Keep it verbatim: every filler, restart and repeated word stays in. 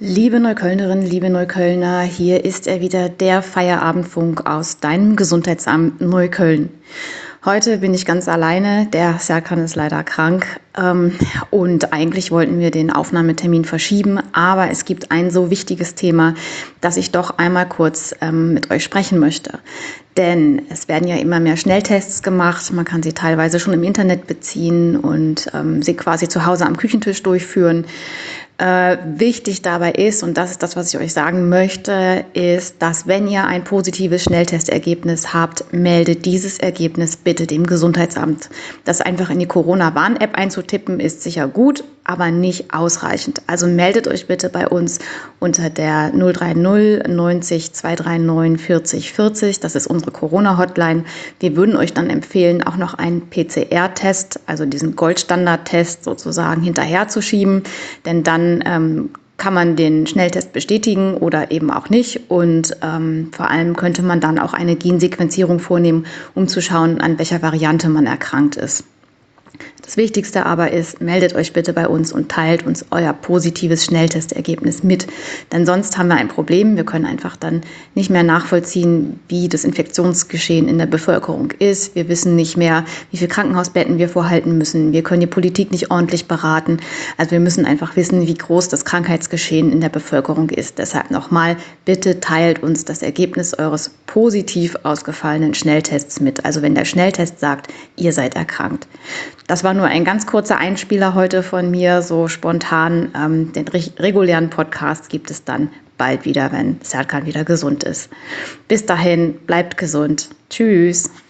Liebe Neuköllnerinnen, liebe Neuköllner, hier ist er wieder, der Feierabendfunk aus deinem Gesundheitsamt Neukölln. Heute bin ich ganz alleine, der Serkan ist leider krank ähm, und eigentlich wollten wir den Aufnahmetermin verschieben, aber es gibt ein so wichtiges Thema, dass ich doch einmal kurz ähm, mit euch sprechen möchte. Denn es werden ja immer mehr Schnelltests gemacht, man kann sie teilweise schon im Internet beziehen und ähm, sie quasi zu Hause am Küchentisch durchführen. Äh, wichtig dabei ist, und das ist das, was ich euch sagen möchte, ist, dass wenn ihr ein positives Schnelltestergebnis habt, meldet dieses Ergebnis bitte dem Gesundheitsamt. Das einfach in die Corona-Warn-App einzutippen, ist sicher gut, aber nicht ausreichend. Also meldet euch bitte bei uns unter der null drei null neunzig zweihundertneununddreißig vierzig vierzig. Das ist unsere Corona-Hotline. Wir würden euch dann empfehlen, auch noch einen P C R-Test, also diesen Goldstandard-Test sozusagen hinterherzuschieben, denn dann ähm, kann man den Schnelltest bestätigen oder eben auch nicht. Und ähm, vor allem könnte man dann auch eine Gensequenzierung vornehmen, um zu schauen, an welcher Variante man erkrankt ist. Das Wichtigste aber ist, meldet euch bitte bei uns und teilt uns euer positives Schnelltestergebnis mit. Denn sonst haben wir ein Problem. Wir können einfach dann nicht mehr nachvollziehen, wie das Infektionsgeschehen in der Bevölkerung ist. Wir wissen nicht mehr, wie viele Krankenhausbetten wir vorhalten müssen. Wir können die Politik nicht ordentlich beraten. Also wir müssen einfach wissen, wie groß das Krankheitsgeschehen in der Bevölkerung ist. Deshalb nochmal, bitte teilt uns das Ergebnis eures positiv ausgefallenen Schnelltests mit. Also wenn der Schnelltest sagt, ihr seid erkrankt. Das war nur ein ganz kurzer Einspieler heute von mir, so spontan. Ähm, den regulären Podcast gibt es dann bald wieder, wenn Serkan wieder gesund ist. Bis dahin, bleibt gesund. Tschüss.